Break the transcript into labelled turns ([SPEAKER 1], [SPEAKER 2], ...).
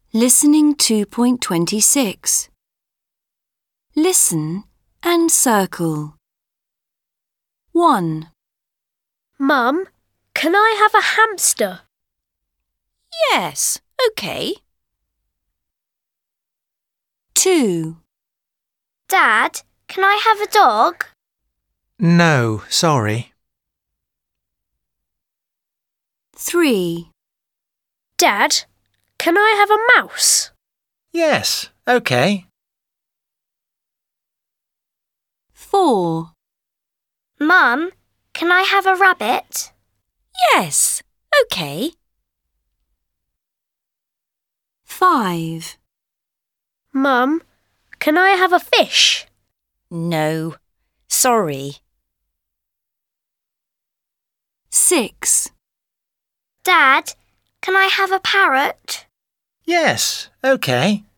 [SPEAKER 1] Listening 2.26. Listen and circle. 1,
[SPEAKER 2] Mum, can I have a hamster?
[SPEAKER 3] Yes, OK.
[SPEAKER 1] 2,
[SPEAKER 2] Dad, can I have a dog?
[SPEAKER 4] No, sorry.
[SPEAKER 1] 3,
[SPEAKER 2] Dad, can I have a mouse?
[SPEAKER 4] Yes, OK.
[SPEAKER 1] 4,
[SPEAKER 2] Mum, can I have a rabbit?
[SPEAKER 3] Yes, OK.
[SPEAKER 1] 5,
[SPEAKER 2] Mum, can I have a fish?
[SPEAKER 3] No, sorry.
[SPEAKER 1] 6,
[SPEAKER 2] Dad, can I have a parrot?
[SPEAKER 4] Yes, OK.